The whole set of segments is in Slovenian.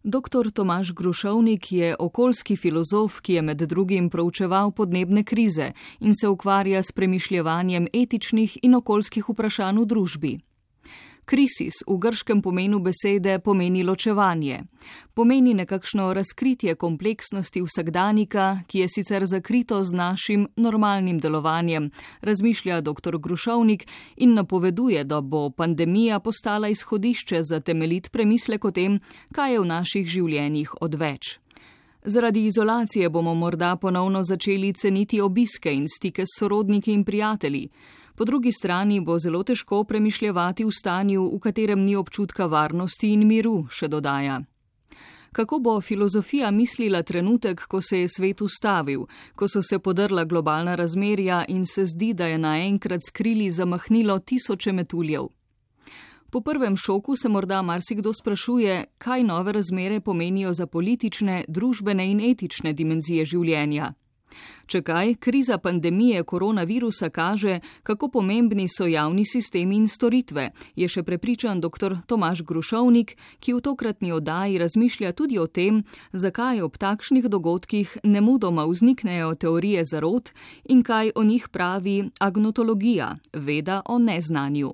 Dr. Tomaž Grušovnik je okoljski filozof, ki je med drugim proučeval podnebne krize in se ukvarja s premišljevanjem etičnih in okoljskih vprašanj v družbi. Krisis v grškem pomenu besede pomeni ločevanje. Pomeni nekakšno razkritje kompleksnosti vsakdanika, ki je sicer zakrito z našim normalnim delovanjem, razmišlja dr. Grušovnik in napoveduje, da bo pandemija postala izhodišče za temeljit premislek o tem, kaj je v naših življenjih odveč. Zaradi izolacije bomo morda ponovno začeli ceniti obiske in stike s sorodniki in prijatelji. Po drugi strani bo zelo težko premišljevati v stanju, v katerem ni občutka varnosti in miru, še dodaja. Kako bo filozofija mislila trenutek, ko se je svet ustavil, ko so se podrla globalna razmerja in se zdi, da je naenkrat skrili zamahnilo tisoče metuljev? Po prvem šoku se morda marsikdo sprašuje, kaj nove razmere pomenijo za politične, družbene in etične dimenzije življenja. Če kaj, kriza pandemije koronavirusa kaže, kako pomembni so javni sistemi in storitve, je še prepričan dr. Tomaž Grušovnik, ki v tokratni oddaji razmišlja tudi o tem, zakaj ob takšnih dogodkih nemudoma vzniknejo teorije zarot in kaj o njih pravi agnotologija, veda o neznanju.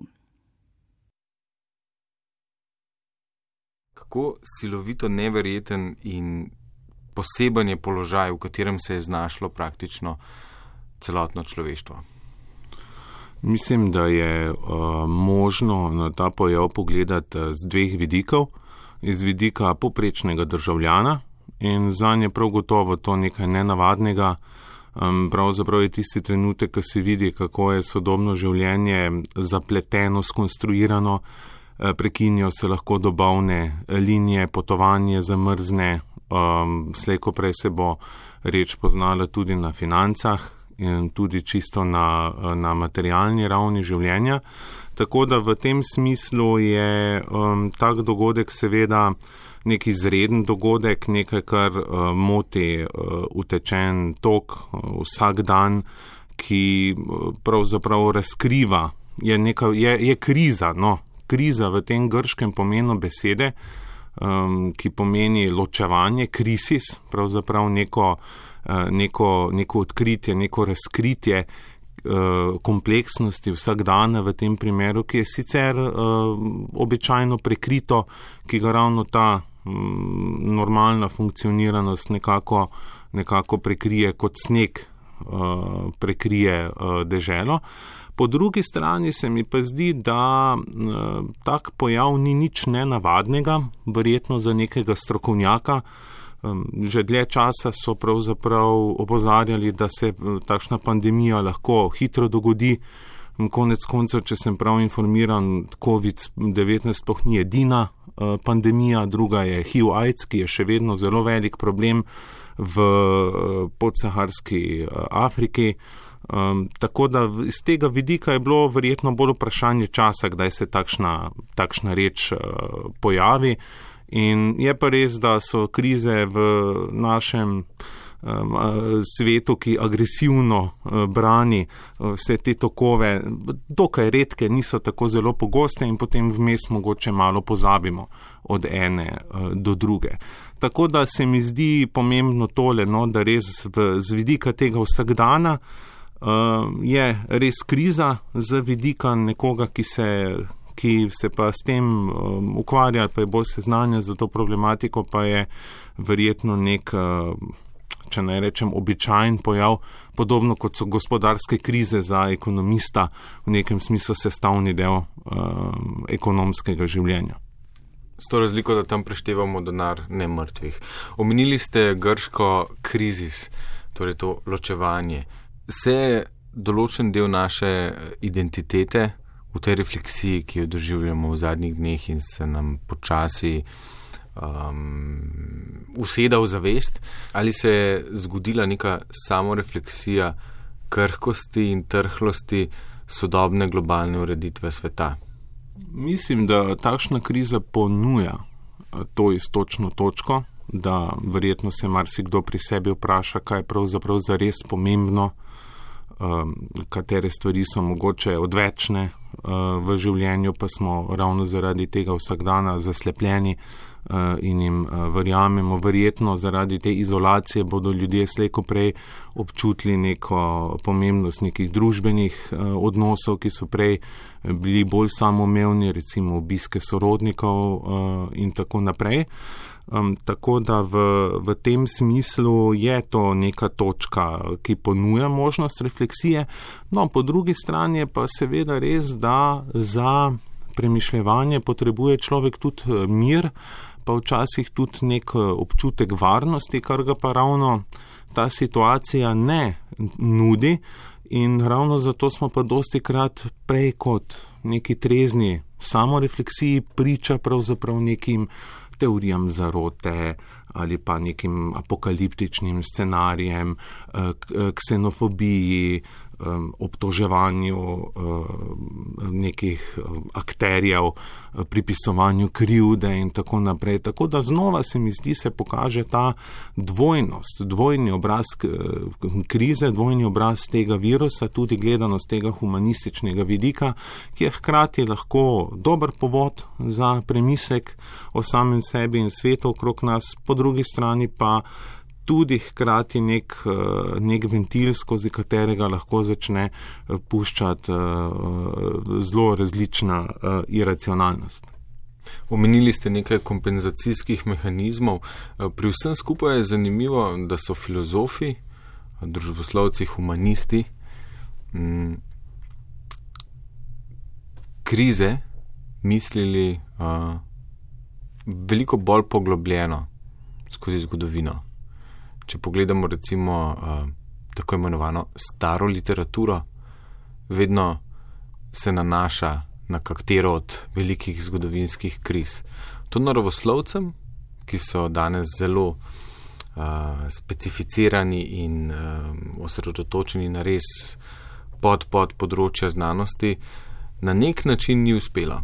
Kako silovito neverjeten in poseben je položaj, v katerem se je znašlo praktično celotno človeštvo? Mislim, da je možno na ta pojav pogledati z dveh vidikov. Iz vidika povprečnega državljana in zanje prav gotovo to nekaj nenavadnega. Pravzaprav je tisti trenutek, ko se vidi, kako je sodobno življenje zapleteno, skonstruirano, prekinjajo se lahko dobavne linije, potovanje zamrzne, slejko prej se bo reč poznala tudi na financah in tudi čisto na materialni ravni življenja. Tako da v tem smislu je tak dogodek seveda nek izreden dogodek, nekaj, kar moti utečen tok vsak dan, ki pravzaprav razkriva, je kriza, kriza v tem grškem pomenu besede, ki pomeni ločevanje, krisis, pravzaprav neko odkritje, neko razkritje kompleksnosti vsakdana v tem primeru, ki je sicer običajno prekrito, ki ga ravno ta normalna funkcioniranost nekako prekrije kot sneg, prekrije deželo. Po drugi strani se mi pa zdi, da tak pojav ni nič nenavadnega, verjetno za nekega strokovnjaka. Že dlje časa so pravzaprav opozarjali, da se takšna pandemija lahko hitro dogodi. Konec koncev, če sem prav informiran, COVID-19 sploh ni edina pandemija, druga je HIV-AIDS, ki je še vedno zelo velik problem v podsaharski Afriki. Tako da iz tega vidika je bilo verjetno bolj vprašanje časa, kdaj se takšna reč pojavi. In je pa res, da so krize v našem svetu, ki agresivno brani vse te tokove, dokaj redke, niso tako zelo pogoste in potem vmes mogoče malo pozabimo od ene do druge. Tako da se mi zdi pomembno tole, da res z vidika tega vsakdana je res kriza, z vidika nekoga, ki se pa s tem ukvarja, pa je bolj seznanjen za to problematiko, pa je verjetno nek, če ne rečem, običajen pojav, podobno kot so gospodarske krize za ekonomista, v nekem smislu sestavni del ekonomskega življenja. S to razliko, da tam preštevamo denar, ne mrtvih. Omenili ste grško krizis, torej to ločevanje. Se določen del naše identitete v tej refleksiji, ki jo doživljamo v zadnjih dneh in se nam počasi useda v zavest, ali se je zgodila neka samorefleksija krhkosti in trhlosti sodobne globalne ureditve sveta? Mislim, da takšna kriza ponuja to iztočno točko, da verjetno se marsikdo pri sebi vpraša, kaj je pravzaprav zares pomembno, katere stvari so mogoče odvečne v življenju, pa smo ravno zaradi tega vsak dan zaslepljeni in jim verjamemo. Verjetno zaradi te izolacije bodo ljudje slej ko prej občutili neko pomembnost nekih družbenih odnosov, ki so prej bili bolj samoumevni, recimo obiske sorodnikov in tako naprej. Tako da v tem smislu je to neka točka, ki ponuja možnost refleksije. No, po drugi strani je pa seveda res, da za premišljevanje potrebuje človek tudi mir, pa včasih tudi nek občutek varnosti, kar ga pa ravno ta situacija ne nudi, in ravno zato smo pa dostikrat prej kot neki trezni samorefleksiji priča pravzaprav nekim teorijam zarote ali pa nekim apokaliptičnim scenarijem, ksenofobiji, obtoževanju nekih akterjev, pripisovanju krivde in tako naprej. Tako da znova se mi zdi, se pokaže ta dvojnost, dvojni obraz krize, dvojni obraz tega virusa, tudi gledano z tega humanističnega vidika, ki je hkrati lahko dober povod za premislek o samem sebi in svetu okrog nas, po drugi strani pa tudi hkrati nek ventil, skozi katerega lahko začne puščati zelo različna iracionalnost. Omenili ste nekaj kompenzacijskih mehanizmov. Pri vsem skupaj je zanimivo, da so filozofi, družboslovci, humanisti krize mislili veliko bolj poglobljeno skozi zgodovino. Če pogledamo recimo tako imenovano staro literaturo, vedno se nanaša na katero od velikih zgodovinskih kriz. To naravoslovcem, ki so danes zelo specificirani in osredotočeni na res pod področja znanosti, na nek način ni uspelo.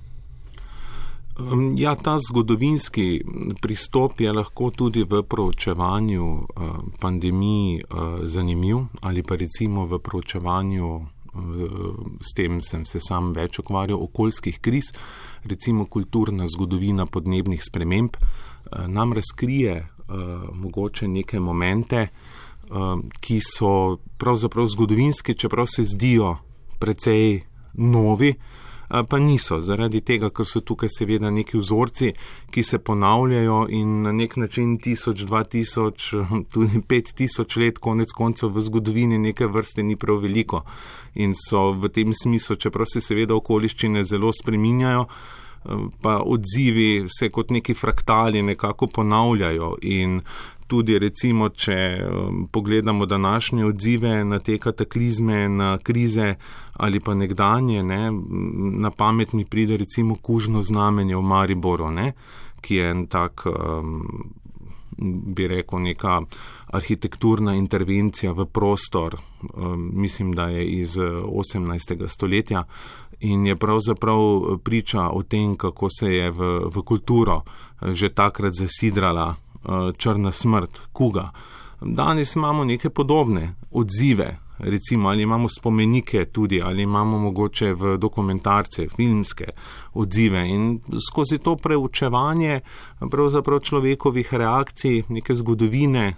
Ja, ta zgodovinski pristop je lahko tudi v proučevanju pandemij zanimiv, ali pa recimo v proučevanju, s tem sem se sam več ukvarjal, okoljskih kriz, recimo kulturna zgodovina podnebnih sprememb, nam razkrije mogoče neke momente, ki so pravzaprav zgodovinski, čeprav se zdijo precej novi, pa niso, zaradi tega, ker so tukaj seveda neki vzorci, ki se ponavljajo in na nek način 1000, 2000, tudi 5000 let konec koncev v zgodovini neke vrste ni prav veliko in so v tem smislu, čeprav se seveda okoliščine zelo spreminjajo, pa odzivi se kot neki fraktali nekako ponavljajo in tudi recimo, če pogledamo današnje odzive na te kataklizme, na krize ali pa nekdanje, na pamet mi pride recimo kužno znamenje v Mariboru, ki je en tak, bi rekel, neka arhitekturna intervencija v prostor, mislim, da je iz 18. stoletja in je pravzaprav priča o tem, kako se je v kulturo že takrat zasidrala črna smrt, kuga. Danes imamo neke podobne odzive, recimo ali imamo spomenike tudi, ali imamo mogoče v dokumentarce, filmske odzive in skozi to preučevanje pravzaprav človekovih reakcij, neke zgodovine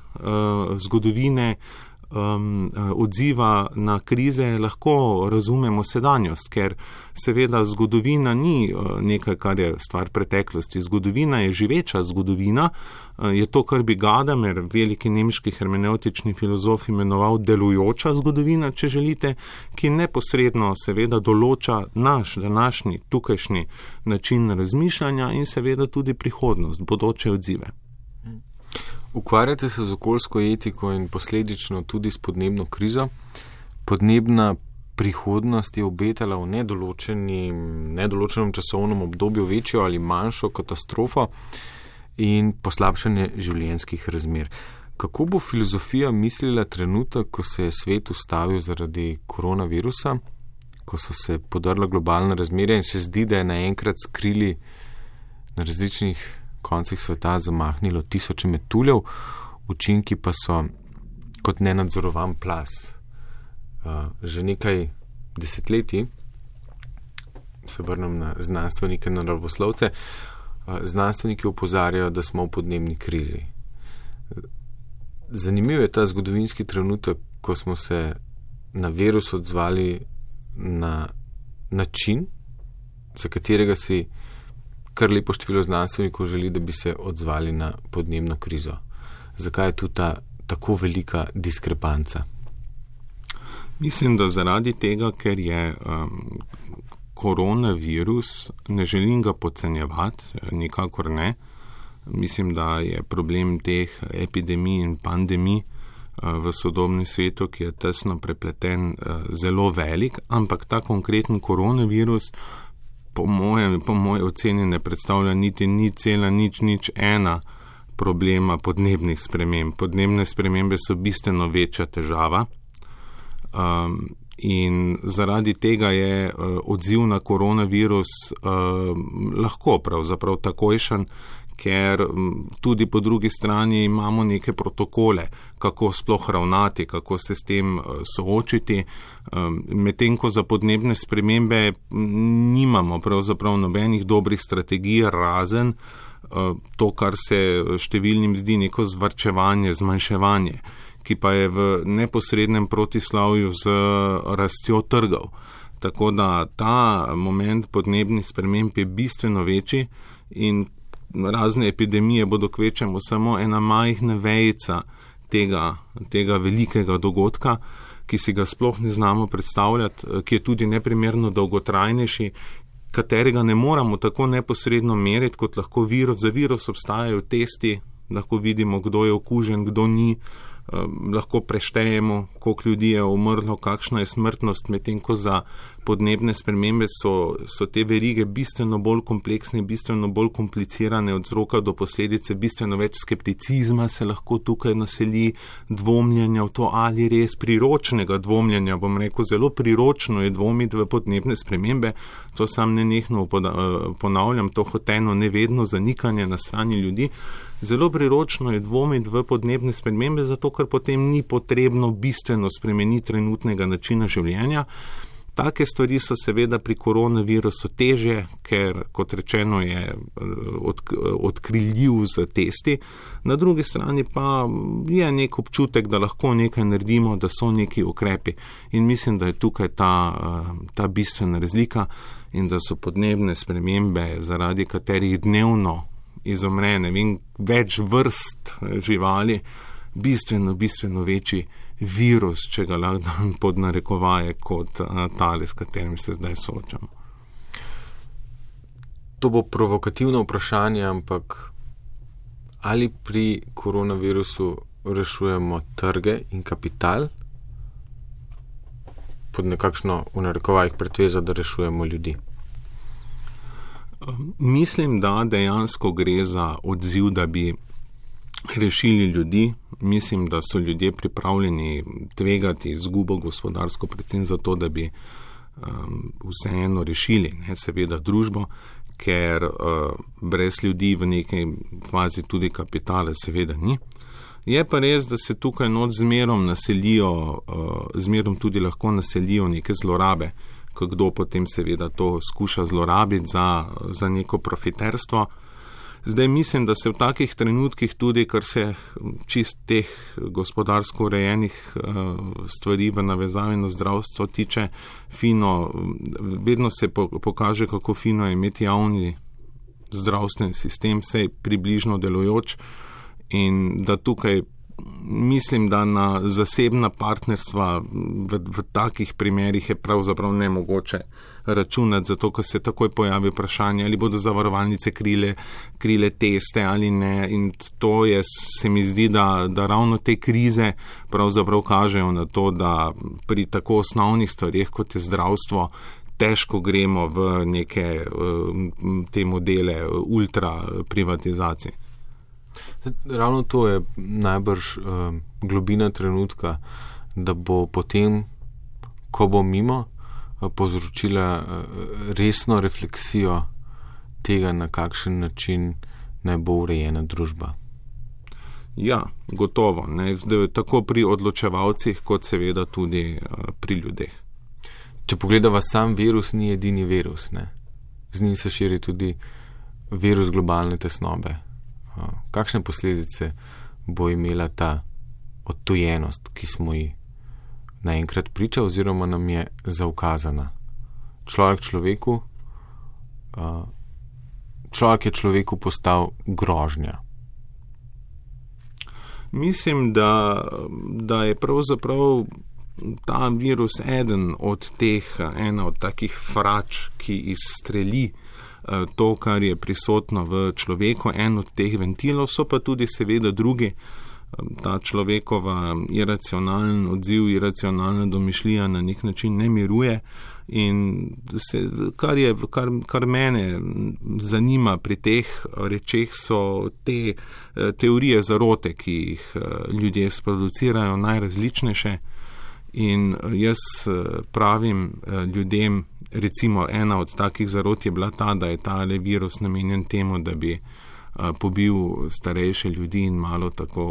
odziva na krize lahko razumemo sedanjost, ker seveda zgodovina ni nekaj, kar je stvar preteklosti. Zgodovina je živeča zgodovina, je to, kar bi Gadamer, veliki nemški hermeneutični filozof, imenoval delujoča zgodovina, če želite, ki neposredno seveda določa naš današnji, tukajšnji način razmišljanja in seveda tudi prihodnost, bodoče odzive. Ukvarjate se z okoljsko etiko in posledično tudi s podnebno krizo. Podnebna prihodnost je obetala v nedoločenem časovnem obdobju večjo ali manjšo katastrofo in poslabšanje življenjskih razmer. Kako bo filozofija mislila trenutek, ko se je svet ustavil zaradi koronavirusa, ko so se podrla globalna razmerja in se zdi, da je naenkrat skrili na različnih koncih sveta zamahnilo tisoče metuljev, učinki pa so kot nenadzorovan plaz. Že nekaj desetletij, se vrnem na znanstvenike, naravoslovce, znanstveniki opozarjajo, da smo v podnebni krizi. Zanimiv je ta zgodovinski trenutek, ko smo se na virus odzvali na način, za katerega si kar lepo število znanstvenikov želi, da bi se odzvali na podnebno krizo. Zakaj je tu ta tako velika diskrepanca? Mislim, da zaradi tega, ker je koronavirus, ne želim ga podcenjevati, nikakor ne. Mislim, da je problem teh epidemij in pandemij v sodobnem svetu, ki je tesno prepleten, zelo velik, ampak ta konkreten koronavirus po moje oceni ne predstavlja niti 0,001 problema podnebnih sprememb. Podnebne spremembe so bistveno večja težava. In zaradi tega je odziv na koronavirus lahko pravzaprav takojšen, ker tudi po drugi strani imamo neke protokole, kako sploh ravnati, kako se s tem soočiti. Medtem ko za podnebne spremembe nimamo pravzaprav nobenih dobrih strategij, razen to, kar se številnim zdi neko zvarčevanje, zmanjševanje, ki pa je v neposrednem protislavju z rastjo trgov. Tako da ta moment podnebnih sprememb je bistveno večji in razne epidemije bodo kvečemo samo ena majhna vejica tega velikega dogodka, ki si ga sploh ne znamo predstavljati, ki je tudi neprimerno dolgotrajnejši, katerega ne moramo tako neposredno meriti, kot lahko virus. Za virus obstajajo testi, lahko vidimo, kdo je okužen, kdo ni, lahko preštejemo, koliko ljudi je umrlo, kakšna je smrtnost, medtem ko za podnebne spremembe so te verige bistveno bolj kompleksne, bistveno bolj komplicirane od vzroka do posledice, bistveno več skepticizma se lahko tukaj naseli, dvomljenja v to, ali res priročnega dvomljenja, bom rekel, zelo priročno je dvomiti v podnebne spremembe, to sam nenehno ponavljam, to hoteno nevedno zanikanje na strani ljudi. Zelo priročno je dvomiti v podnebne spremembe, zato ker potem ni potrebno bistveno spremeniti trenutnega načina življenja. Take stvari so seveda pri koronavirusu težje, ker, kot rečeno, je odkriljiv z testi. Na drugi strani pa je nek občutek, da lahko nekaj naredimo, da so neki ukrepi. In mislim, da je tukaj ta bistvena razlika in da so podnebne spremembe, zaradi katerih dnevno izumre več vrst živali, bistveno večji virus, če ga lahko podnarekovaje, kot tale, s katerim se zdaj soočamo. To bo provokativno vprašanje, ampak ali pri koronavirusu rešujemo trge in kapital pod nekakšno v narekovajih pretvezo, da rešujemo ljudi? Mislim, da dejansko gre za odziv, da bi rešili ljudi. Mislim, da so ljudje pripravljeni tvegati izgubo gospodarsko, predvsem zato, da bi vseeno rešili, seveda, družbo, ker brez ljudi v neki fazi tudi kapitala seveda ni. Je pa res, da se tukaj zmerom tudi lahko naselijo neke zlorabe, kdo potem seveda to skuša zlorabiti za neko profiterstvo. Zdaj mislim, da se v takih trenutkih tudi, kar se čist teh gospodarsko urejenih stvari v navezavi na zdravstvo tiče, vedno se pokaže, kako fino je imeti javni zdravstveni sistem, vsej približno delujoč, in da tukaj mislim, da na zasebna partnerstva v takih primerih je pravzaprav nemogoče računati, zato ker se takoj pojavi vprašanje, ali bodo zavarovalnice krile teste ali ne, in to se mi zdi, da ravno te krize pravzaprav kažejo na to, da pri tako osnovnih stvarih, kot je zdravstvo, težko gremo v neke te modele ultra privatizacije. Ravno to je najbrž globina trenutka, da bo potem, ko bo mimo, povzročila resno refleksijo tega, na kakšen način naj bo urejena družba. Ja, gotovo. Tako pri odločevalcih, kot seveda tudi pri ljudeh. Če pogledava, sam virus ni edini virus. Z njim se širi tudi virus globalne tesnobe. Kakšne posledice bo imela ta odtujenost, ki smo ji naenkrat priča oziroma nam je zaukazana? Človek je človeku postal grožnja. Mislim, da je pravzaprav ta virus ena od takih frač, ki izstreli to, kar je prisotno v človeku, en od teh ventilov, so pa tudi seveda drugi. Ta človekova iracionalen odziv, iracionalna domišljija na nek način ne miruje in kar mene zanima pri teh rečeh, so te teorije zarote, ki jih ljudje sproducirajo, najrazličnejše. In jaz pravim ljudem, recimo ena od takih zarot je bila ta, da je tale virus namenjen temu, da bi pobil starejše ljudi in malo tako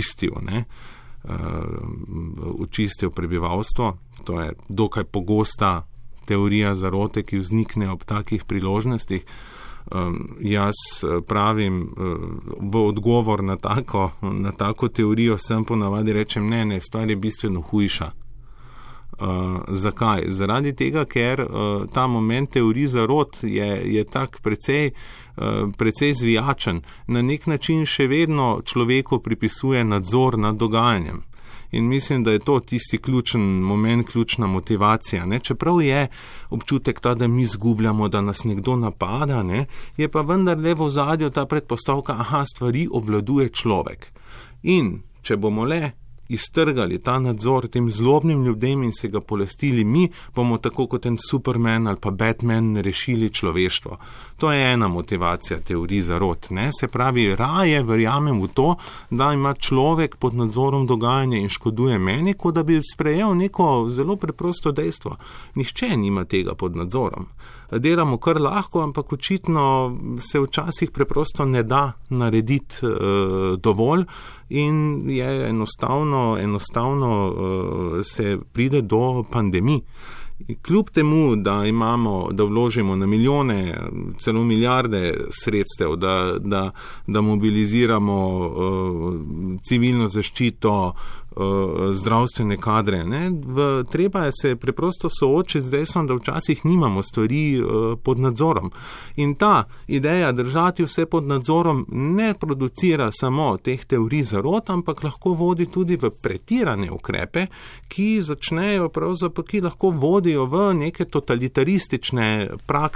očistil prebivalstvo. To je dokaj pogosta teorija zarote, ki vznikne ob takih priložnostih. Jaz pravim v odgovor na tako teorijo, sem ponavadi rečem, ne, stvar je bistveno hujša. Zakaj? Zaradi tega, ker ta moment teorij zarot je tak precej zvijačen. Na nek način še vedno človeku pripisuje nadzor nad dogajanjem. In mislim, da je to tisti ključen moment, ključna motivacija. Ne? Čeprav je občutek ta, da mi zgubljamo, da nas nekdo napada, ne? Je pa vendar le v ozadju ta predpostavka, stvari obvladuje človek. In če bomo le iztrgali ta nadzor tem zlobnim ljudem in se ga polastili mi, bomo tako kot en Superman ali pa Batman rešili človeštvo. To je ena motivacija teorij zarot. Ne? Se pravi, raje verjamem v to, da ima človek pod nadzorom dogajanja in škoduje meni, kot da bi sprejel neko zelo preprosto dejstvo. Nihče nima tega pod nadzorom. Delamo kar lahko, ampak očitno se včasih preprosto ne da narediti dovolj in je enostavno se pride do pandemij. Kljub temu, da vložimo na milijone, celo milijarde sredstev, da mobiliziramo civilno zaščito, zdravstvene kadre, treba je se preprosto soočiti z dejstvom, da včasih nimamo stvari pod nadzorom. In ta ideja držati vse pod nadzorom ne producira samo teh teorij zarot, ampak lahko vodi tudi v pretirane ukrepe, ki lahko vodijo v neke totalitaristične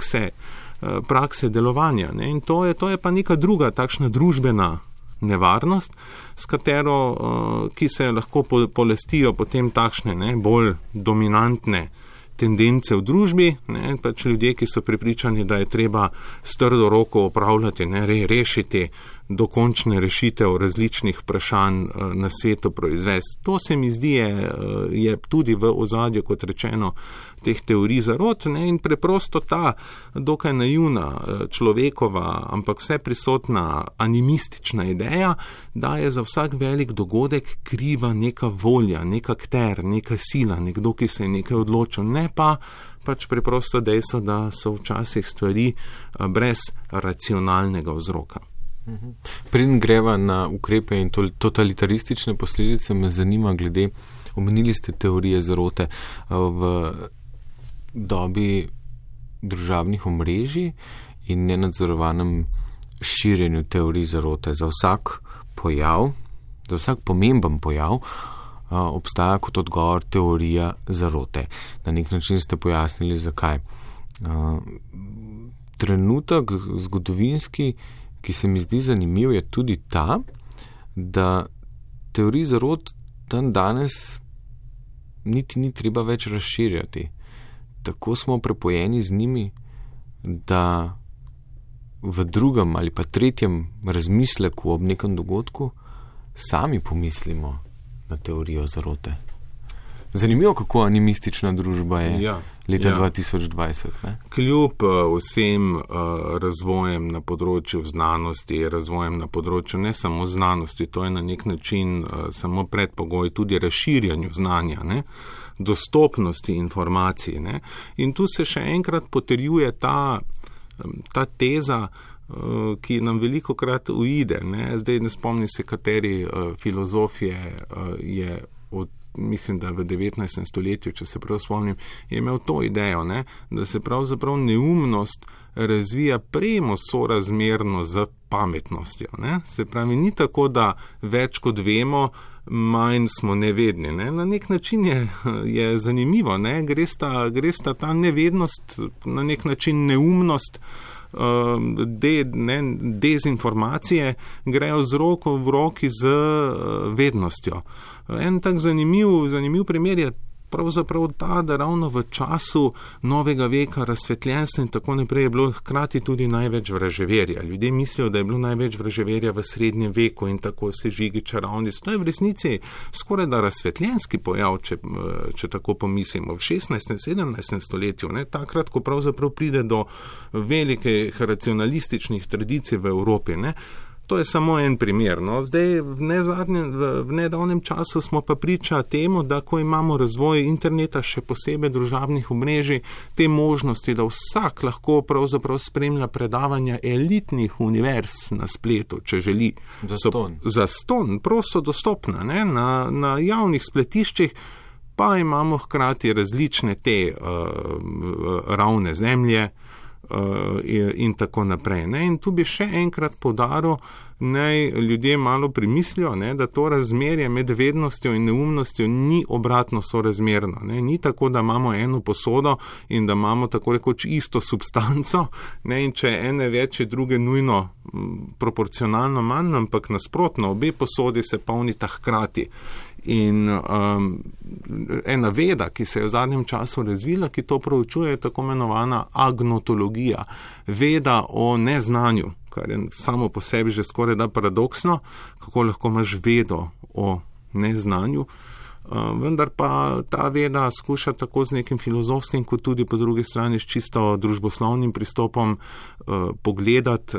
prakse delovanja. Ne? In to je pa neka druga takšna družbena nevarnost, s katero, ki se lahko polestijo potem takšne bolj dominantne tendence v družbi, pač ljudje, ki so prepričani, da je treba s trdo roko opravljati, rešiti dokončne rešitev različnih vprašanj na svetu proizvesti. To se mi zdi je tudi v ozadju, kot rečeno, teh teorij zarot, in preprosto ta dokaj naivna človekova, ampak vse prisotna animistična ideja, da je za vsak velik dogodek kriva neka volja, nek akter, neka sila, nekdo, ki se je nekaj odločil, ne pa pač preprosto dejstvo, da so včasih stvari brez racionalnega vzroka. Preden greva na ukrepe in totalitaristične posledice, me zanima glede, omenili ste teorije zarote v dobi družabnih omrežij in nenadzorovanem širjenju teorij zarote. Za vsak pomemben pojav obstaja kot odgovor teorija zarote. Na nek način ste pojasnili, zakaj. Trenutek zgodovinski, ki se mi zdi zanimiv, je tudi ta, da teorij zarot dan danes niti ni treba več razširjati. Tako smo prepojeni z njimi, da v drugem ali pa tretjem razmisleku ob nekem dogodku sami pomislimo na teorijo zarote. Zanimivo, kako animistična družba je leta 2020. Ne? Kljub vsem razvojem na področju znanosti, razvojem na področju ne samo znanosti, to je na nek način samo predpogoj tudi razširjanju znanja, dostopnosti informacij. In tu se še enkrat potrjuje ta teza, ki nam veliko krat uide. Ne? Zdaj ne spomnim se, kateri filozof je mislim, da v 19. stoletju, če se prav spomnim, je imel to idejo, ne? Da se pravzaprav neumnost razvija premo sorazmerno z pametnostjo. Ne? Se pravi, ni tako, da več kot vemo, manj smo nevedni. Ne? Na nek način je zanimivo, ne? Gre sta ta nevednost, na nek način neumnost, dezinformacije grejo z roko v roki z vednostjo. En tak zanimiv primer je pravzaprav ta, da ravno v času novega veka, razsvetljenstva in tako naprej je bilo hkrati tudi največ vraževerja. Ljudje mislijo, da je bilo največ vraževerja v srednjem veku in tako sežigi čarovnic. To je v resnici skoraj da razsvetljenski pojav, če tako pomislimo. V 16. in 17. stoletju, ne, takrat, ko pravzaprav pride do velikih racionalističnih tradicij v Evropi, ne. To je samo en primer. No. Zdaj, v nedavnem času smo pa priča temu, da ko imamo razvoj interneta, še posebej družabnih omrežij, te možnosti, da vsak lahko pravzaprav spremlja predavanja elitnih univerz na spletu, če želi. Zastonj, prosto dostopna, ne, na javnih spletiščih, pa imamo hkrati različne te ravne zemlje, in tako naprej. Ne? In tu bi še enkrat poudaril, naj ljudje malo primislijo, ne, da to razmerje med vednostjo in neumnostjo ni obratno sorazmerno. Ne? Ni tako, da imamo eno posodo in da imamo tako rekoč isto substanco, ne? In če ene več je druge nujno proporcionalno manj, ampak nasprotno, obe posodi se polnita hkrati. In ena veda, ki se je v zadnjem času razvila, ki to proučuje, je tako imenovana agnotologija, veda o neznanju, kar je samo po sebi že skoraj da paradoksno, kako lahko imaš vedo o neznanju, vendar pa ta veda skuša tako z nekim filozofskim, kot tudi po drugi strani s čisto družboslovnim pristopom pogledati,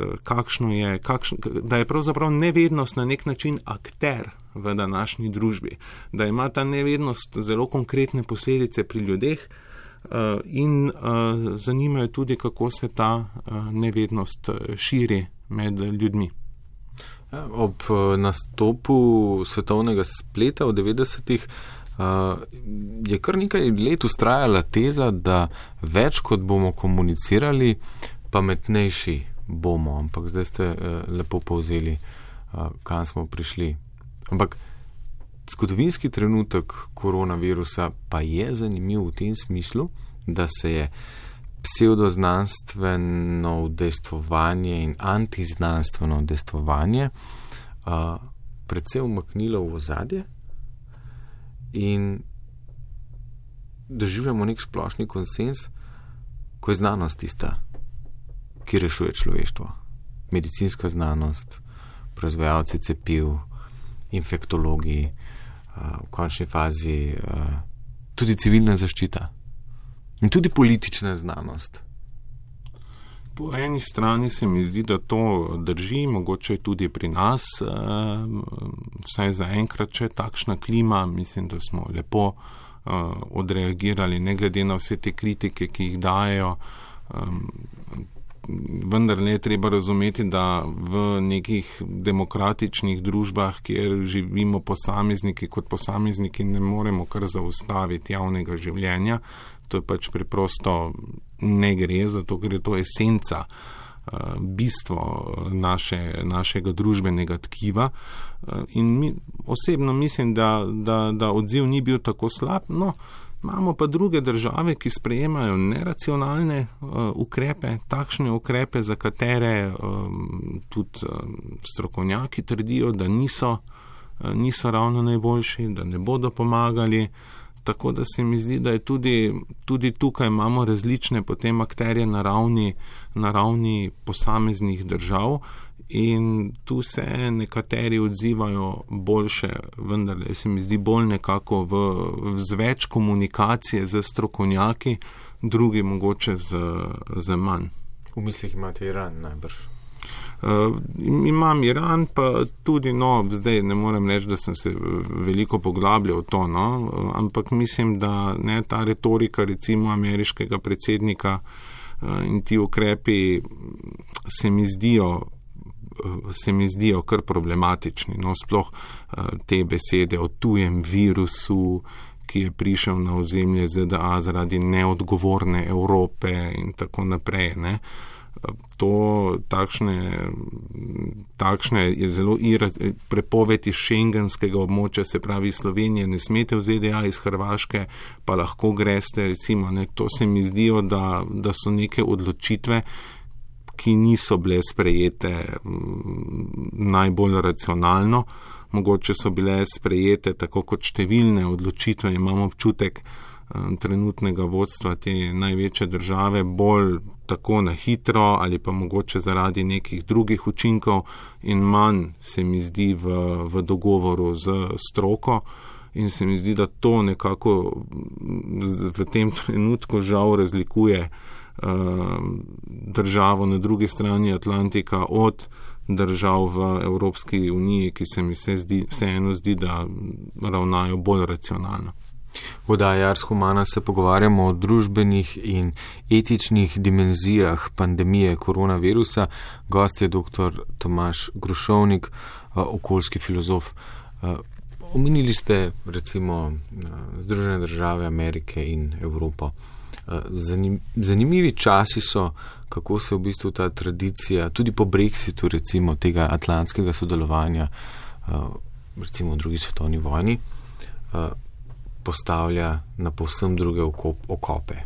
da je pravzaprav nevednost na nek način akter v današnji družbi, da ima ta nevednost zelo konkretne posledice pri ljudeh in zanimajo tudi, kako se ta nevednost širi med ljudmi. Ob nastopu svetovnega spleta v 90-ih je kar nekaj let ustrajala teza, da več kot bomo komunicirali, pametnejši bomo. Ampak zdaj ste lepo povzeli, kam smo prišli. Ampak zgodovinski trenutek koronavirusa pa je zanimiv v tem smislu, da se je pseudoznanstveno udejstvovanje in antiznanstveno udejstvovanje predvsej umaknilo v ozadje in doživljamo nek splošni konsens, ko je znanost tista, ki rešuje človeštvo. Medicinska znanost, proizvajalci cepiv, infektologi, v končni fazi tudi civilna zaščita. In tudi politična znanost. Po eni strani se mi zdi, da to drži, mogoče tudi pri nas, vsaj za enkrat, če je takšna klima, mislim, da smo lepo odreagirali, ne glede na vse te kritike, ki jih dajejo. Vendar ne je treba razumeti, da v nekih demokratičnih družbah, kjer živimo posamezniki kot posamezniki, ne moremo kar zaustaviti javnega življenja. To je pač preprosto ne gre, zato ker je to esenca, bistvo našega družbenega tkiva. In osebno mislim, da odziv ni bil tako slab, no, imamo pa druge države, ki sprejemajo neracionalne ukrepe, takšne ukrepe, za katere tudi strokovnjaki trdijo, da niso ravno najboljši, da ne bodo pomagali. Tako da se mi zdi, da je tudi tukaj imamo različne potem akterje na ravni posameznih držav in tu se nekateri odzivajo boljše, vendar se mi zdi bolj nekako z več komunikacije z strokovnjaki, drugi mogoče z manj. V mislih imate Iran najbrž? Imam Iran, pa tudi, zdaj ne morem reči, da sem se veliko poglabljal v to, ampak mislim, da ta retorika recimo ameriškega predsednika in ti ukrepi se mi zdijo kar problematični. No, sploh te besede o tujem virusu, ki je prišel na ozemlje ZDA zaradi neodgovorne Evrope in tako naprej, ne. Takšne je zelo prepoved iz šengenskega območja, se pravi Slovenije ne smete v ZDA, iz Hrvaške pa lahko greste, recimo, ne. To se mi zdijo, da so neke odločitve, ki niso bile sprejete najbolj racionalno. Mogoče so bile sprejete tako kot številne odločitve, imam občutek trenutnega vodstva te največje države, bolj tako na hitro ali pa mogoče zaradi nekih drugih učinkov in manj se mi zdi v dogovoru z stroko in se mi zdi, da to nekako v tem trenutku žal razlikuje državo na drugi strani Atlantika od držav v Evropski uniji, ki se mi vseeno zdi, da ravnajo bolj racionalno. V oddaji Ars Humana se pogovarjamo o družbenih in etičnih dimenzijah pandemije koronavirusa. Gost je dr. Tomaž Grušovnik, okoljski filozof. Omenili ste recimo Združene države Amerike in Evropo. Zanimivi časi so, kako se v bistvu ta tradicija, tudi po Brexitu recimo tega atlantskega sodelovanja, recimo v drugi svetovni vojni, postavlja na povsem druge okope.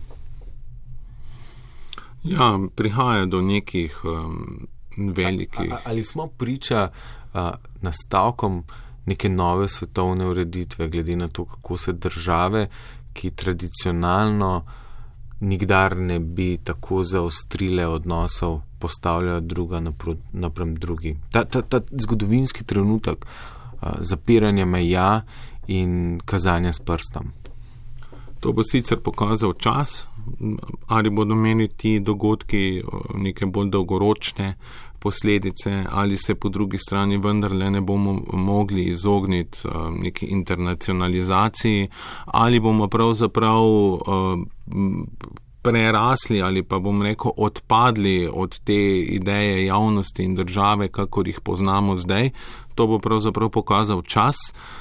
Ja, prihaja do nekih velikih. Ali smo priča nastavkom neke nove svetovne ureditve, glede na to, kako se države, ki tradicionalno nikdar ne bi tako zaostrile odnosov, postavljajo druga napram drugi. Ta zgodovinski trenutek zapiranja meja in kazanja s prstom. To bo sicer pokazal čas, ali bodo imeli ti dogodki neke bolj dolgoročne posledice, ali se po drugi strani vendarle ne bomo mogli izogniti neki internacionalizaciji, ali bomo pravzaprav prerasli ali pa bom rekel odpadli od te ideje javnosti in države, kakor jih poznamo zdaj. To bo pravzaprav pokazal čas.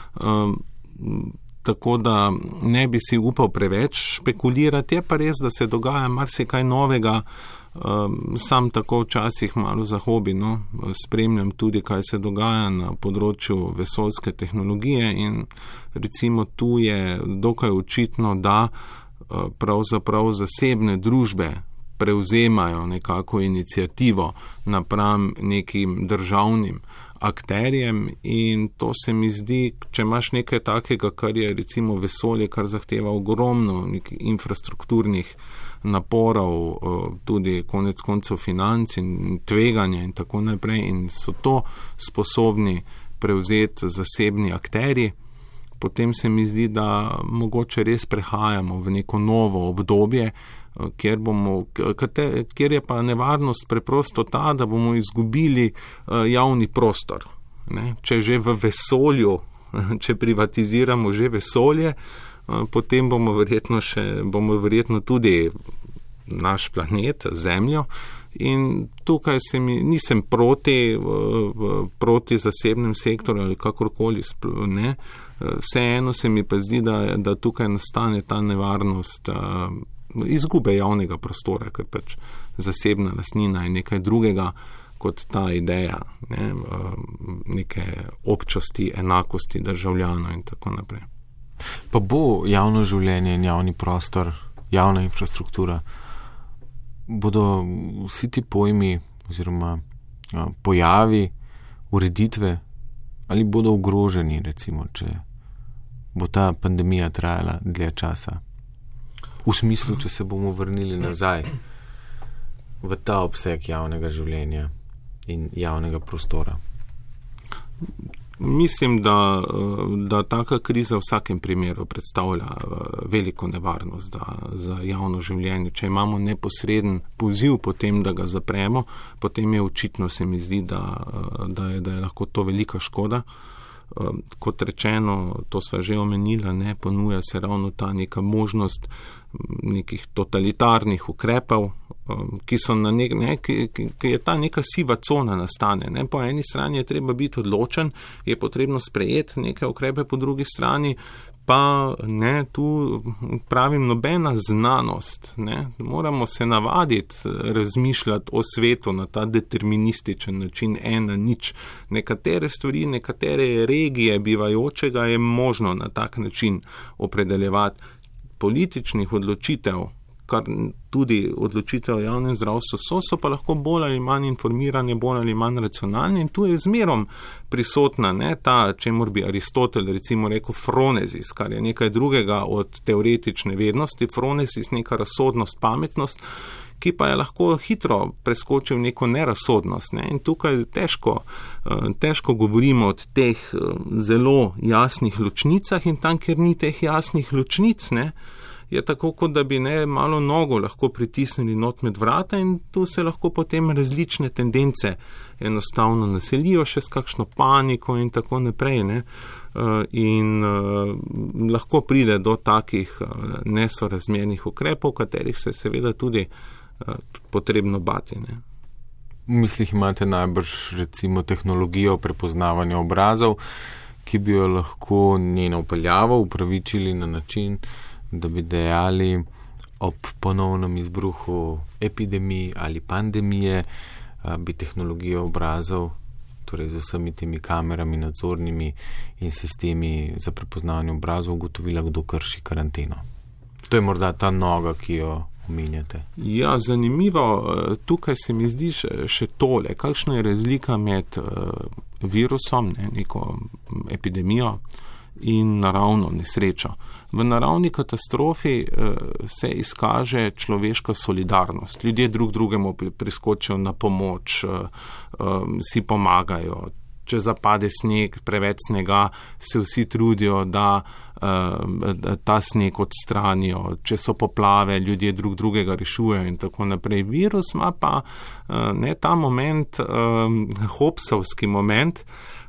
Tako da ne bi si upal preveč špekulirati, je pa res, da se dogaja marsikaj novega, sam tako včasih malo za hobi, no, spremljam tudi, kaj se dogaja na področju vesoljske tehnologije in recimo tu je dokaj očitno, da pravzaprav zasebne družbe prevzemajo nekako iniciativo napram nekim državnim akterjem in to se mi zdi, če imaš nekaj takega, kar je recimo vesolje, kar zahteva ogromno nekih infrastrukturnih naporov, tudi konec koncev financ in tveganja in tako naprej in so to sposobni prevzeti zasebni akterji, potem se mi zdi, da mogoče res prehajamo v neko novo obdobje, kjer je pa nevarnost preprosto ta, da bomo izgubili javni prostor. Ne? Če že v vesolju, če privatiziramo že vesolje, potem bomo verjetno tudi naš planet, Zemljo. In tukaj nisem proti zasebnem sektorju ali kakorkoli, ne. Vseeno se mi pa zdi, da tukaj nastane ta nevarnost izgube javnega prostora, ker pač zasebna lastnina je nekaj drugega kot ta ideja, ne, neke občosti, enakosti državljanov in tako naprej. Pa bo javno življenje in javni prostor, javna infrastruktura, bodo vsi ti pojmi oziroma pojavi, ureditve, ali bodo ogroženi, recimo, če bo ta pandemija trajala dlje časa? V smislu, če se bomo vrnili nazaj v ta obseg javnega življenja in javnega prostora. Mislim, da taka kriza v vsakem primeru predstavlja veliko nevarnost za javno življenje. Če imamo neposreden poziv potem, da ga zapremo, potem je očitno, se mi zdi, da je lahko to velika škoda. Kot rečeno, to sva že omenila, ne ponuja se ravno ta neka možnost nekih totalitarnih ukrepov, ki so ki je ta neka siva cona nastane. Ne? Po eni strani je treba biti odločen, je potrebno sprejeti neke ukrepe, po drugi strani pa ne, tu pravim nobena znanost. Ne? Moramo se navaditi razmišljati o svetu na ta determinističen način, 1:0. Nekatere stvari, nekatere regije bivajočega je možno na tak način opredeljevati. Političnih odločitev, kar tudi odločitev o javnem zdravstvu so pa lahko bolj ali manj informirane, bolj ali manj racionalne in tu je zmerom prisotna, ne, ta, čemur bi Aristotel recimo rekel fronezis, kar je nekaj drugega od teoretične vednosti, fronezis neka razsodnost, pametnost, ki pa je lahko hitro preskočil neko nerazsodnost. Ne? In tukaj težko govorimo o teh zelo jasnih ločnicah in tam, kjer ni teh jasnih ločnic, ne, je tako, kot da bi malo nogo lahko pritisnili not med vrata in tu se lahko potem različne tendence enostavno naselijo še s kakšno paniko in tako naprej. Ne? In lahko pride do takih nesorazmernih ukrepov, katerih se seveda tudi potrebno bati. Ne? V mislih imate najbrž recimo tehnologijo prepoznavanja obrazov, ki bi jo lahko njeno vpeljavo upravičili na način, da bi dejali ob ponovnem izbruhu epidemije ali pandemije, bi tehnologija obrazov, torej z vsemi temi kamerami, nadzornimi in sistemi za prepoznavanje obrazov ugotovila, kdo krši karanteno. To je morda ta noga, ki jo omenjate. Ja, zanimivo. Tukaj se mi zdi še tole. Kakšna je razlika med virusom, neko epidemijo, in naravno nesrečo. V naravni katastrofi se izkaže človeška solidarnost. Ljudje drug drugemu priskočijo na pomoč, si pomagajo. Če zapade sneg, preveč snega, se vsi trudijo, da ta sneg odstranijo. Če so poplave, ljudje drug drugega rešujejo in tako naprej. Virus ima pa ta moment, Hobbesovski moment.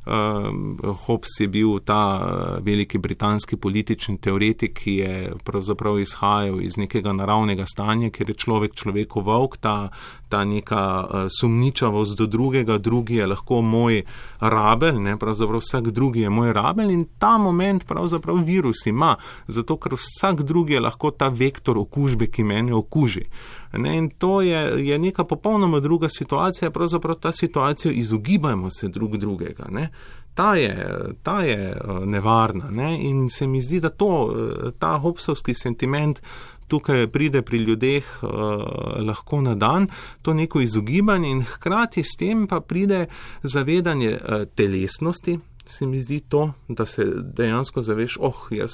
Hobbes je bil ta veliki britanski politični teoretik, ki je pravzaprav izhajal iz nekega naravnega stanja, ker je človek človeku volk, ta neka sumničavost do drugega, drugi je lahko moj rabelj, ne, pravzaprav vsak drugi je moj rabelj in ta moment pravzaprav virus ima, zato ker vsak drugi je lahko ta vektor okužbe, ki mene okuži. Ne, in to je neka popolnoma druga situacija, pravzaprav ta situacija izogibajmo se drug drugega. Ne. Ta je nevarna, ne, in se mi zdi, da ta Hobbesovski sentiment tukaj pride pri ljudeh lahko na dan, to neko izogibanje in hkrati s tem pa pride zavedanje telesnosti. Se mi zdi to, da se dejansko zaveš, jaz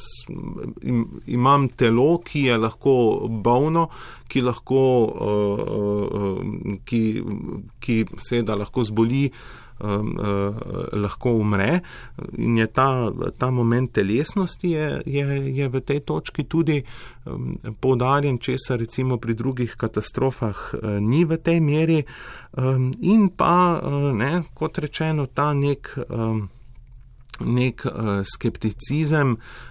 imam telo, ki je lahko bolno, ki seveda lahko zboli, lahko umre in je ta moment telesnosti je v tej točki tudi poudarjen, česar recimo pri drugih katastrofah ni v tej meri in pa, kot rečeno, ta nek skepticizem,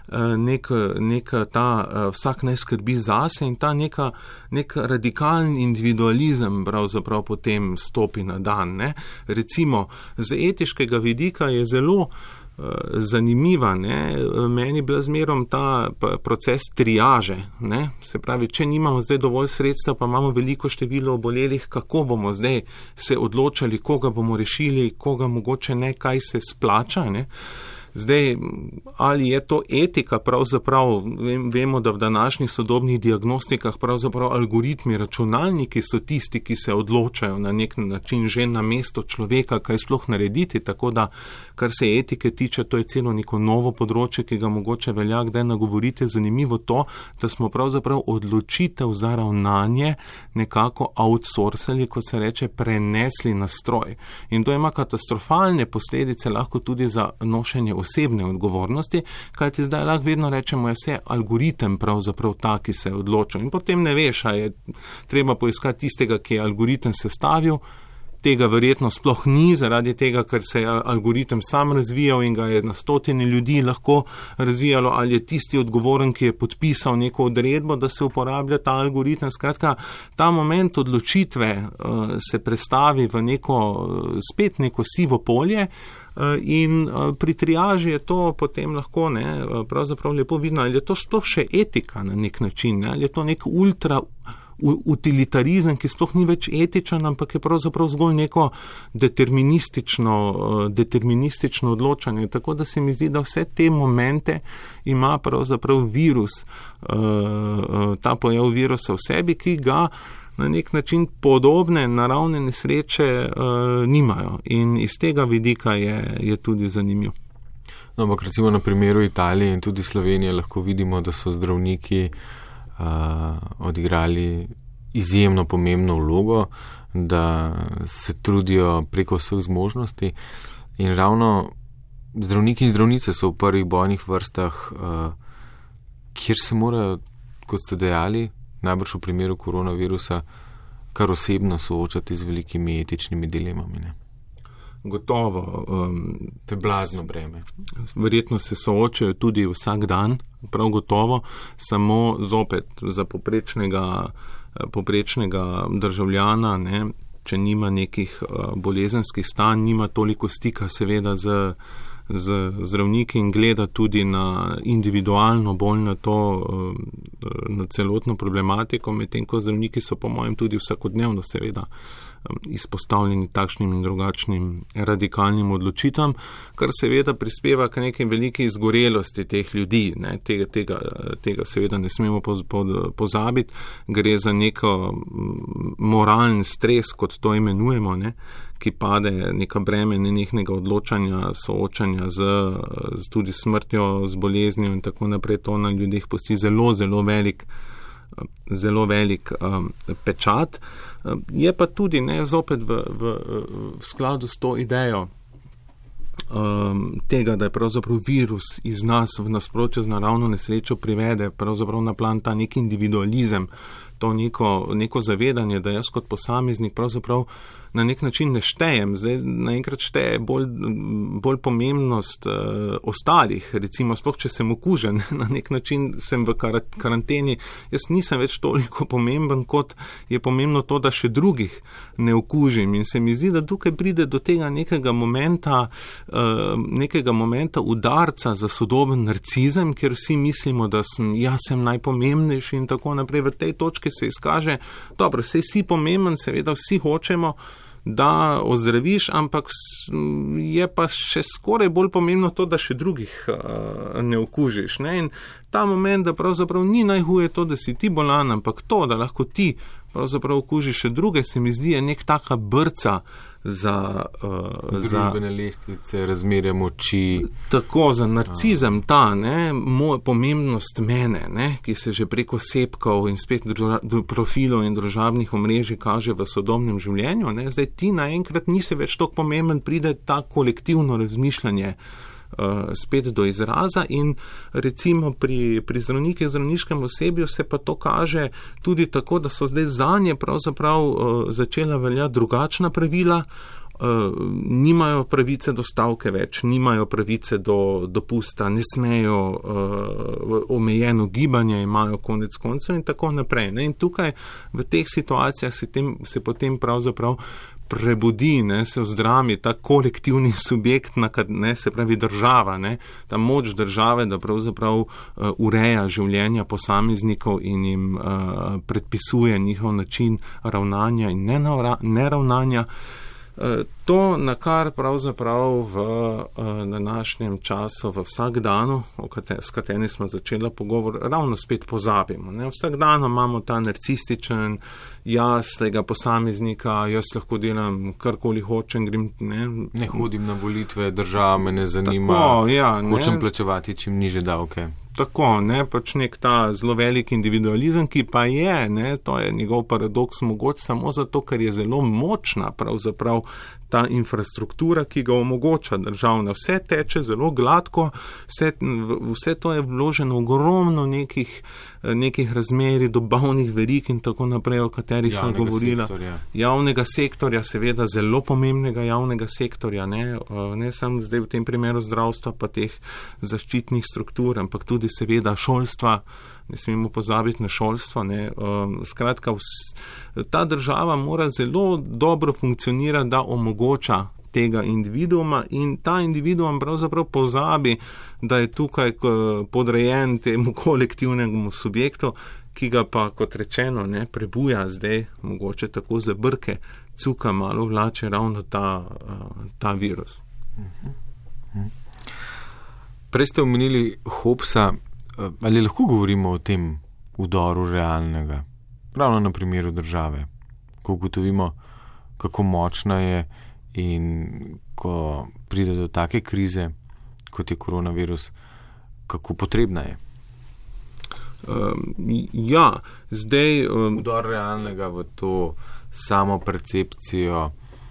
vsak naj skrbi zase in ta nek radikalen individualizem pravzaprav potem stopi na dan. Ne. Recimo, z etiškega vidika je zelo zanimiva, ne. Meni bila zmerom ta proces triaže. Ne. Se pravi, če nimamo zdaj dovolj sredstev, pa imamo veliko število obolelih, kako bomo zdaj se odločali, koga bomo rešili, koga mogoče ne, kaj se splača. Ne. Zdaj, ali je to etika, pravzaprav vemo, da v današnjih sodobnih diagnostikah pravzaprav algoritmi, računalniki so tisti, ki se odločajo na nek način že na mesto človeka, kaj sploh narediti, tako da, kar se etike tiče, to je celo neko novo področje, ki ga mogoče velja kdaj nagovoriti. Zanimivo to, da smo pravzaprav odločitev za ravnanje nekako outsourcali, kot se reče, prenesli na stroj. In to ima katastrofalne posledice lahko tudi za nošenje osebne odgovornosti, kajti zdaj lahko vedno rečemo, je algoritem pravzaprav ta, ki se je odločil. In potem ne veš, a je treba poiskati tistega, ki je algoritem sestavil, tega verjetno sploh ni, zaradi tega, ker se je algoritem sam razvijal in ga je na stotine ljudi lahko razvijalo, ali je tisti odgovoren, ki je podpisal neko odredbo, da se uporablja ta algoritem. Skratka, ta moment odločitve se prestavi v spet neko sivo polje, in pri triaži je to potem lahko pravzaprav lepo vidno, ali je to sploh še etika na nek način, ali je to nek ultra utilitarizem, ki sploh ni več etičen, ampak je pravzaprav zgolj neko deterministično odločanje. Tako da se mi zdi, da vse te momente ima pravzaprav virus, ta pojav virusa v sebi, ki ga na nek način podobne naravne nesreče nimajo. In iz tega vidika je tudi zanimiv. No, ampak recimo na primeru Italije in tudi Slovenije lahko vidimo, da so zdravniki odigrali izjemno pomembno vlogo, da se trudijo preko vseh zmožnosti in ravno zdravniki in zdravnice so v prvih bojnih vrstah, kjer se morajo, kot ste dejali, najbrž v primeru koronavirusa, kar osebno soočati z velikimi etičnimi dilemami. Ne? Gotovo. To je blazno breme. Verjetno se soočajo tudi vsak dan, prav gotovo, samo zopet za poprečnega državljana, če nima nekih bolezenskih stanj, nima toliko stika seveda z zdravniki in gleda tudi na individualno bolj na to, na celotno problematiko, medtem ko zdravniki so po mojem tudi vsakodnevno seveda izpostavljeni takšnim in drugačnim radikalnim odločitvam, kar seveda prispeva k neki veliki izgorelosti teh ljudi. Tega seveda ne smemo pozabiti. Gre za neko moralni stres, kot to imenujemo, ki pade neka breme nenehnega odločanja, soočanja z tudi smrtjo, z boleznijo in tako naprej. To na ljudeh pusti zelo, zelo velik pečat. Je pa tudi zopet v skladu s to idejo tega, da je pravzaprav virus iz nas v nasprotju z naravno nesrečo privede pravzaprav na plan ta nek individualizem, to neko zavedanje, da jaz kot posameznik pravzaprav na nek način ne štejem. Zdaj naenkrat šteje bolj pomembnost ostalih, recimo sploh, če sem okužen, na nek način sem v karanteni, jaz nisem več toliko pomemben, kot je pomembno to, da še drugih ne okužim. In se mi zdi, da tukaj pride do tega nekega momenta udarca za sodoben narcizem, kjer vsi mislimo, da sem najpomembnejši in tako naprej. V tej točki se izkaže, dobro, vsi si pomemben, seveda vsi hočemo, da ozdraviš, ampak je pa še skoraj bolj pomembno to, da še drugih ne okužiš. In ta moment, da pravzaprav ni najhuje to, da si ti bolan, ampak to, da lahko ti pravzaprav okužiš še druge, se mi zdi, je nek taka brca za družbene lestvice, razmerje moči. Tako, za narcizem pomembnost mene, ki se že preko sepkov in spet profilov in družabnih omrežij kaže v sodobnem življenju. Zdaj ti naenkrat nisi več toliko pomemben, pride ta kolektivno razmišljanje spet do izraza in recimo pri zdravnikih, zdravniškem osebju se pa to kaže tudi tako, da so zdaj zanje pravzaprav začela veljati drugačna pravila, nimajo pravice do stavke več, nimajo pravice do dopusta, ne smejo omejeno gibanje, imajo konec koncev in tako naprej. In tukaj v teh situacijah se potem pravzaprav prebudi, se vzdrami ta kolektivni subjekt, se pravi država, ta moč države, da pravzaprav ureja življenja posameznikov in jim predpisuje njihov način ravnanja in neravnanja. To, na kar pravzaprav v današnjem času, v vsakdanu, s katerim smo začeli pogovor, ravno spet pozabimo. Vsak dan imamo ta narcističen jaz tega posameznika, jaz lahko delam karkoli hočem, grem. Ne hodim na volitve, država me ne zanima, hočem plačevati čim niže davke. Tako, pač nek ta zelo velik individualizem, ki pa je, to je njegov paradoks mogoč samo zato, ker je zelo močna pravzaprav ta infrastruktura, ki ga omogoča državna. Vse teče zelo gladko, vse to je vloženo ogromno nekih razmeri, dobavnih verig in tako naprej, o katerih sem govorila. Javnega sektorja, seveda zelo pomembnega javnega sektorja, ne samo zdaj v tem primeru zdravstva, pa teh zaščitnih struktur, ampak tudi seveda šolstva, ne smemo pozabiti na šolstvo. Skratka, ta država mora zelo dobro funkcionirati, da omogoča tega individuuma in ta individuum pravzaprav pozabi, da je tukaj podrejen temu kolektivnemu subjektu, ki ga pa, kot rečeno, prebuja zdaj, mogoče tako za brke, cuka malo vlače ravno ta virus. Prej ste omenili Hobbesa, ali lahko govorimo o tem vdoru realnega, ravno na primeru države, ko ugotovimo, kako močna je in ko pride do take krize, kot je koronavirus, kako potrebna je? Zdaj... Vdor realnega v to samo percepcijo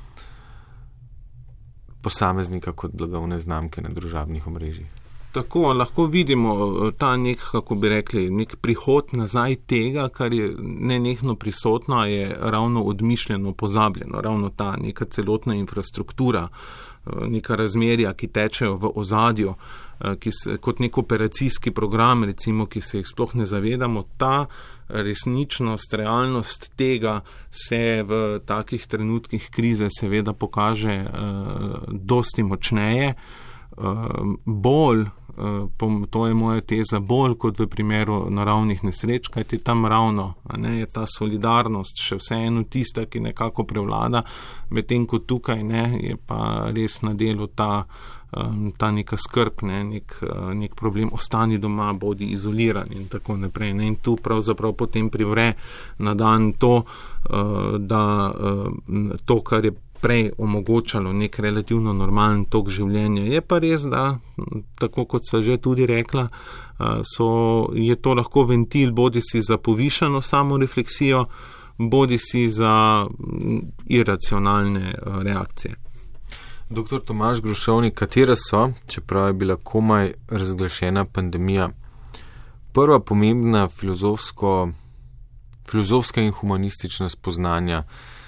posameznika kot blagovne znamke na družabnih omrežjih. Tako, lahko vidimo ta nek prihod nazaj tega, kar je nenehno prisotno, je ravno odmišljeno, pozabljeno, ravno ta neka celotna infrastruktura, neka razmerja, ki tečejo v ozadju, kot nek operacijski program, recimo, ki se jih sploh ne zavedamo, ta resničnost, realnost tega se v takih trenutkih krize seveda pokaže dosti močneje, bolj, to je moja teza, bolj kot v primeru naravnih nesreč, kajti tam ravno je ta solidarnost še vseeno tista, ki nekako prevlada, medtem ko tukaj je pa res na delu ta neka skrb, nek problem, ostani doma, bodi izoliran in tako naprej. In tu pravzaprav potem privre na dan to, da to, kar je prej omogočalo nek relativno normalen tok življenja. Je pa res, da, tako kot sva že tudi rekla, je to lahko ventil bodi si za povišano samorefleksijo, bodi si za iracionalne reakcije. Dr. Tomaž Grošovnik, katere so, čeprav je bila komaj razglašena pandemija, prva pomembna filozofska in humanistična spoznanja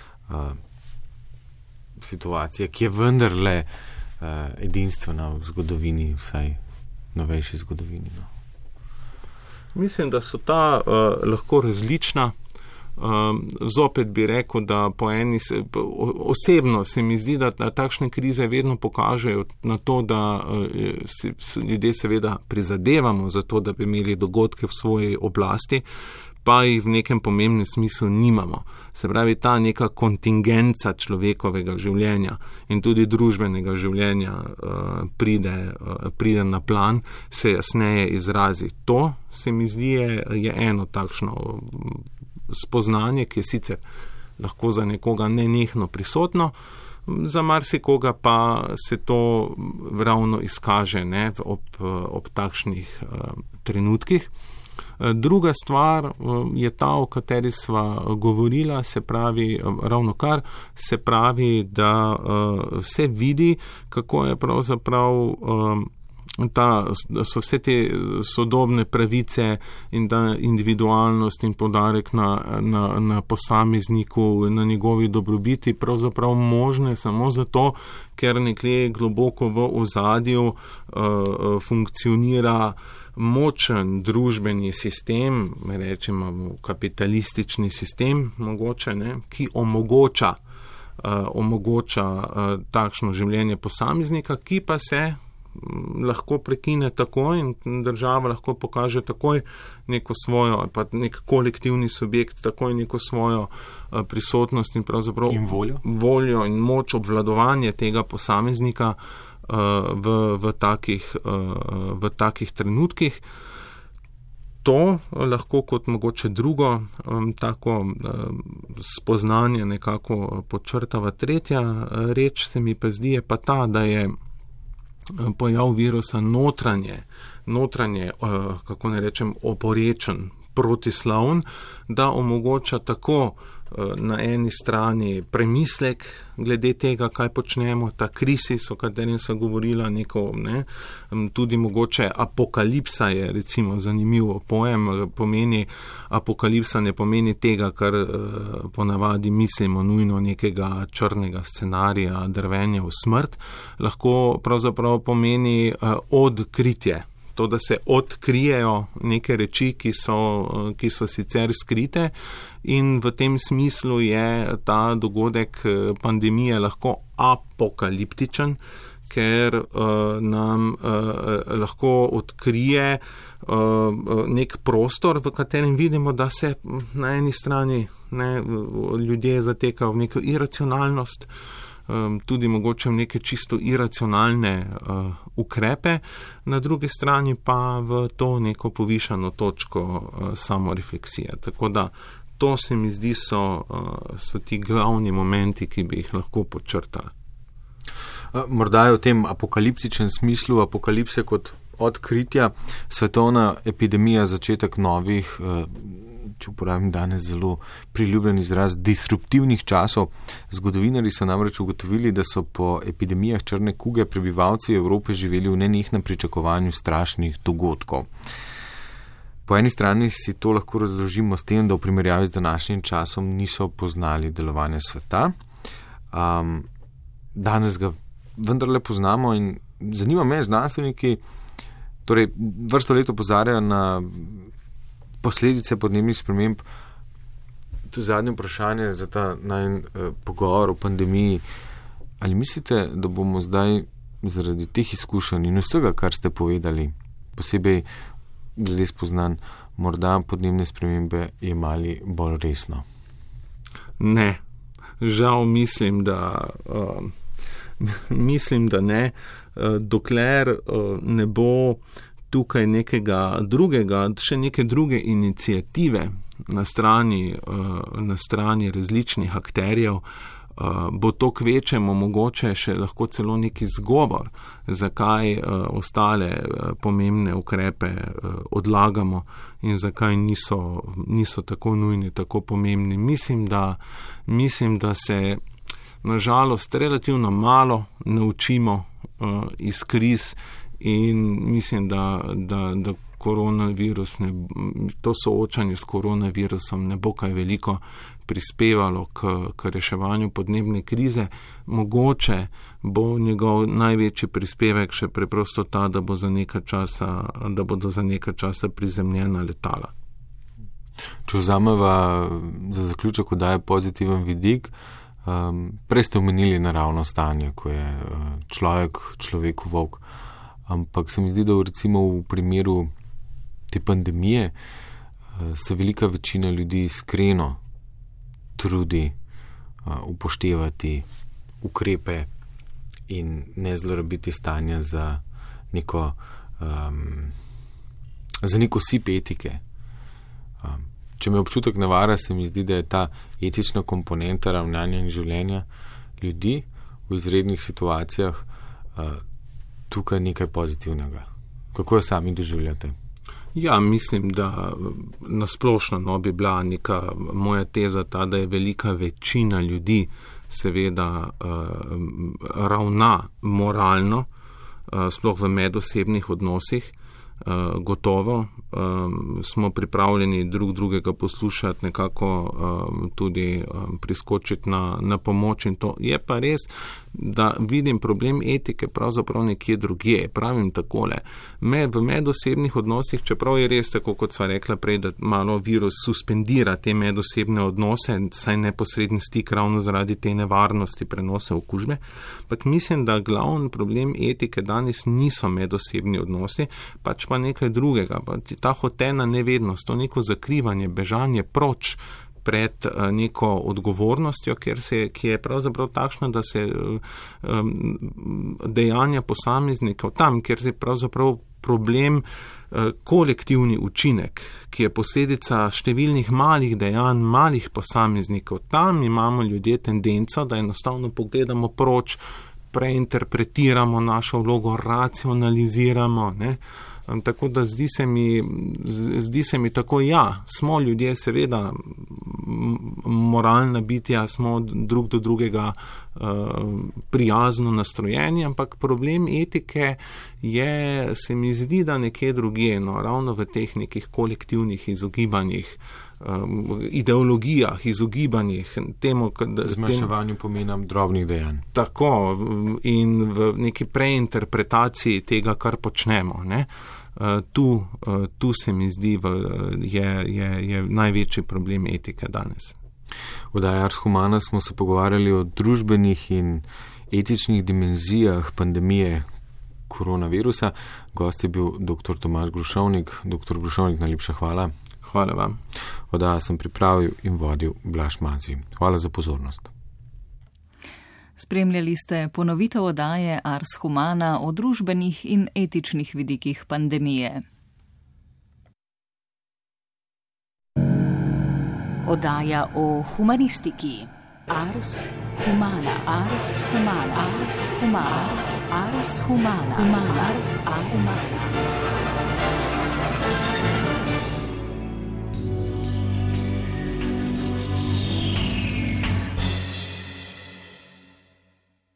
situacije, ki je vendarle edinstvena v zgodovini, vsaj novejši zgodovini? Mislim, da so ta lahko različna. Zopet bi rekel, da osebno se mi zdi, da takšne krize vedno pokažejo na to, da ljudje seveda prizadevamo za to, da bi imeli dogodke v svoji oblasti, pa jih v nekem pomembnem smislu nimamo. Se pravi, ta neka kontingenca človekovega življenja in tudi družbenega življenja pride na plan, se jasneje izrazi. To se mi zdi je eno takšno spoznanje, ki je sicer lahko za nekoga nenehno prisotno, za marsikoga pa se to ravno izkaže ob takšnih trenutkih. Druga stvar je ta, o kateri sva govorila, se pravi ravnokar, se pravi, da se vidi, kako je pravzaprav da so vse te sodobne pravice in ta individualnost in poudarek na posamezniku, na njegovi dobrobiti pravzaprav možne samo zato, ker nekje globoko v ozadju funkcionira močen družbeni sistem, rečemo kapitalistični sistem, mogoče, ki omogoča takšno življenje posameznika, ki pa se lahko prekine takoj in država lahko pokaže takoj neko svojo, pa nek kolektivni subjekt, takoj neko svojo prisotnost in pravzaprav in voljo in moč obvladovanja tega posameznika v takih trenutkih. To lahko kot mogoče drugo tako spoznanje nekako podčrtava. Tretja reč se mi pa zdi je pa ta, da je pojav virusa notranje, kako ne rečem, oporečen, protislavn, da omogoča tako na eni strani premislek glede tega, kaj počnemo, ta krisis, o katerem so govorila tudi mogoče apokalipsa je recimo zanimivo pojem, apokalipsa ne pomeni tega, kar ponavadi mislimo nujno nekega črnega scenarija, drvenja v smrt, lahko pravzaprav pomeni odkritje. To, da se odkrijejo neke reči, ki so sicer skrite, in v tem smislu je ta dogodek pandemije lahko apokaliptičen, ker nam lahko odkrije nek prostor, v katerem vidimo, da se na eni strani ljudje zatekajo v neko iracionalnost, tudi mogoče v neke čisto iracionalne ukrepe, na drugi strani pa v to neko povišano točko samorefleksije. Tako da to se mi zdi so ti glavni momenti, ki bi jih lahko podčrtali. Morda je v tem apokaliptičnem smislu apokalipse kot odkritja, svetovna epidemija, začetek novih, če uporabim danes zelo priljubljen izraz, disruptivnih časov. Zgodovinarji so namreč ugotovili, da so po epidemijah črne kuge prebivalci Evrope živeli v nenehnem pričakovanju strašnih dogodkov. Po eni strani si to lahko razložimo s tem, da v primerjavi z današnjim časom niso poznali delovanja sveta. Danes ga vendarle poznamo in zanima me, znanstveniki, torej vrsto let opozarjajo na posledice podnebnih sprememb. To je zadnje vprašanje za ta pogovor o pandemiji. Ali mislite, da bomo zdaj zaradi teh izkušenj in vsega, kar ste povedali, posebej glede spoznanj, morda podnebne spremembe jemali bolj resno? Ne. Žal mislim, da ne. Dokler ne bo tukaj nekega drugega, še neke druge iniciative na strani različnih akterjev, bo to kvečemo mogoče še lahko celo neki zgovor, zakaj ostale pomembne ukrepe odlagamo in zakaj niso tako nujni, tako pomembni. Mislim, da se nažalost relativno malo naučimo iz kriz in mislim, da koronavirus to soočanje s koronavirusom ne bo kaj veliko prispevalo k reševanju podnebne krize. Mogoče bo njegov največji prispevek še preprosto ta, da bodo za nekaj časa prizemljena letala. Če vzameva za zaključek, da je pozitiven vidik, prej ste omenili naravno stanje, ko je človeku volk, ampak se mi zdi, da recimo v primeru te pandemije se velika večina ljudi iskreno trudi upoštevati ukrepe in ne zlorabiti stanja za neko sip etike. Če me občutek navara, se mi zdi, da je ta etična komponenta ravnanja in življenja ljudi v izrednih situacijah tukaj nekaj pozitivnega. Kako jo sami doživljate? Ja, mislim, da nasplošno bi bila neka moja teza ta, da je velika večina ljudi seveda ravna moralno, sploh v medosebnih odnosih. Gotovo smo pripravljeni drugega poslušati, nekako tudi priskočiti na pomoč in to. Je pa res, da vidim problem etike pravzaprav nekje drugje. Pravim takole, v medosebnih odnosih, čeprav je res tako, kot sva rekla prej, da malo virus suspendira te medosebne odnose, saj neposreden stik ravno zaradi te nevarnosti prenosa okužbe, ampak mislim, da glavni problem etike danes niso medosebni odnosi, pač pa nekaj drugega. Ta hotena nevednost, to neko zakrivanje, bežanje proč pred neko odgovornostjo, ki je pravzaprav takšna, da se dejanja posameznikov tam, kjer se pravzaprav problem kolektivni učinek, ki je posledica številnih malih dejanj, malih posameznikov. Tam imamo ljudje tendenco, da enostavno pogledamo proč, preinterpretiramo našo vlogo, racionaliziramo, ne? Tako da zdi se mi tako, ja, smo ljudje seveda moralna bitja, smo drug do drugega prijazno nastrojeni, ampak problem etike je, se mi zdi, da nekje drugje, no, ravno v teh nekih kolektivnih izogibanjih, ideologijah, izogibanjih temu, zmanjševanju pomena drobnih dejanj. Tako, in v neki preinterpretaciji tega, kar počnemo, ne. Tu se mi zdi, je največji problem etike danes. V oddaji Ars Humana smo se pogovarjali o družbenih in etičnih dimenzijah pandemije koronavirusa. Gost je bil dr. Tomaž Grušovnik. Dr. Grušovnik, najlepša hvala. Hvala vam. Oddajo sem pripravil in vodil Blaž Mazij. Hvala za pozornost. Spremljali ste ponovitev oddaje Ars Humana o družbenih in etičnih vidikih pandemije. Oddaja o humanistiki. Ars Humana. Ars Humana. Ars Humana. Ars Humana. Ars Humana.